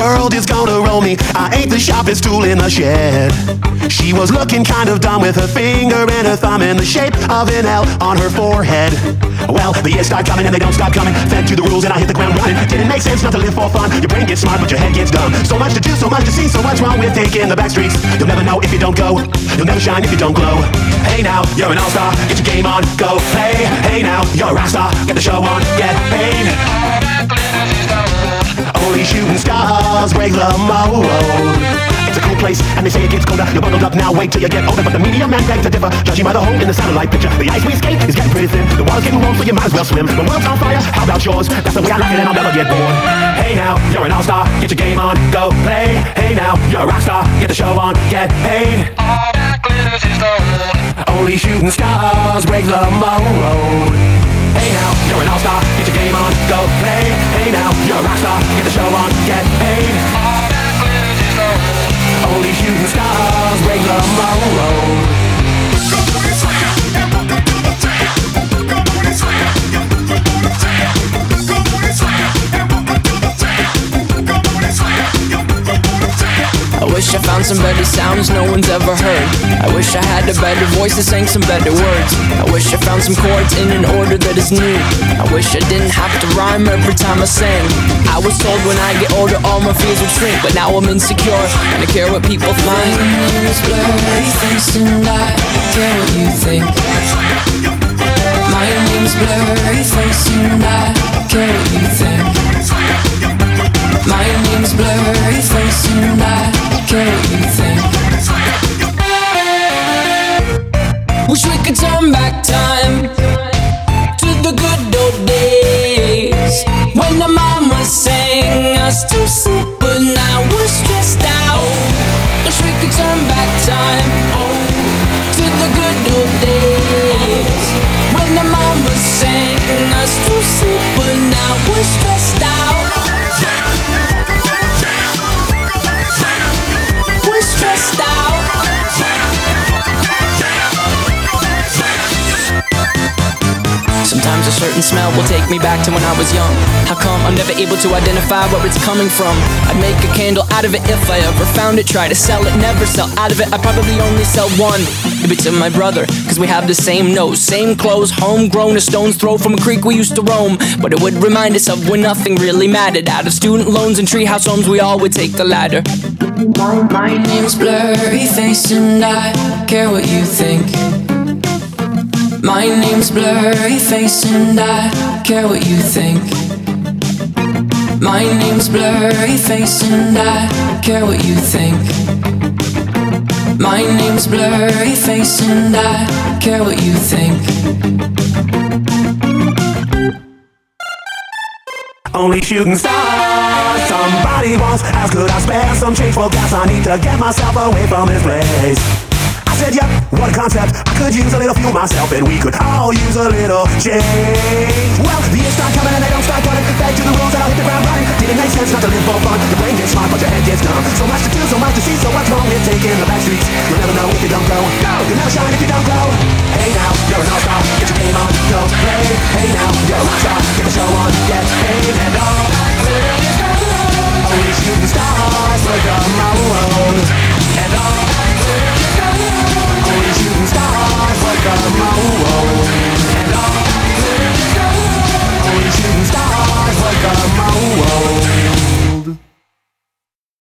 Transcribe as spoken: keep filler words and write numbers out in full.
world is gonna roll me. I ain't the sharpest tool in the shed. She was looking kind of dumb with her finger and her thumb in the shape of an L on her forehead. Well, the years start coming and they don't stop coming. Fed to the rules and I hit the ground running. Didn't make sense not to live for fun. Your brain gets smart but your head gets dumb. So much to do, so much to see, so what's wrong with taking the back streets? You'll never know if you don't go. You'll never shine if you don't glow. Hey now, you're an all-star, get your game on, go play. Hey now, you're a rock star, get the show on, get paid. Only shooting stars break the mold. It's a cool place, and they say it gets colder. You're bundled up now, wait till you get older. But the media man begs to differ, judging by the hole in the satellite picture. The ice we skate is getting pretty thin. The water's getting warm, so you might as well swim. The world's on fire, how about yours? That's the way I like it, and I'll never get bored. Hey now, you're an all-star, get your game on, go play. Hey now, you're a rock star, get the show on, get paid. All that glitters is gold. Only shooting stars break the mold. Hey now, you're an all-star, get your game on, go play. Hey now, you're a rock star, get the show on, get paid. All that glitters is gold. Only shooting stars break the mold. I wish I found some better sounds no one's ever heard. I wish I had a better voice that sang some better words. I wish I found some chords in an order that is new. I wish I didn't have to rhyme every time I sang. I was told when I get older all my fears would shrink, but now I'm insecure and I care what people think. My name is Blurry Face and I care what you think. My name's Blurry Face and I care what you think. My name's Blurry Face and I care what you think. Wish we could turn back time to the good old days when the mama sang us to sleep, but now we're stressed out. Wish we could turn back time to the good old days when the mama sang us to sleep, but now we're stressed out. We're stressed out. Sometimes a certain smell will take me back to when I was young. How come I'm never able to identify where it's coming from? I'd make a candle out of it if I ever found it. Try to sell it, never sell out of it. I'd probably only sell one. Maybe to my brother, cause we have the same nose, same clothes, homegrown, a stone's throw from a creek we used to roam. But it would remind us of when nothing really mattered. Out of student loans and treehouse homes, we all would take the ladder. My, my name's Blurry Face and I care what you think. My name's Blurry Face and I care what you think. My name's Blurry Face and I care what you think. My name's Blurry Face and I care what you think. Only shooting stars, somebody once asked could I spare some change for gas. I need to get myself away from this place. I said, yep, what a concept. I could use a little fuel myself and we could all use a little change. Well, the years start coming and they don't stop running. Back to the rules and I'll hit the ground running. Didn't make sense not to live for fun. Your brain gets smart but your head gets dumb. So much to do, so much to see, so what's wrong with taking the back streets? You'll never know if you don't go. You'll never shine if you don't go. Hey now, you're an all-star.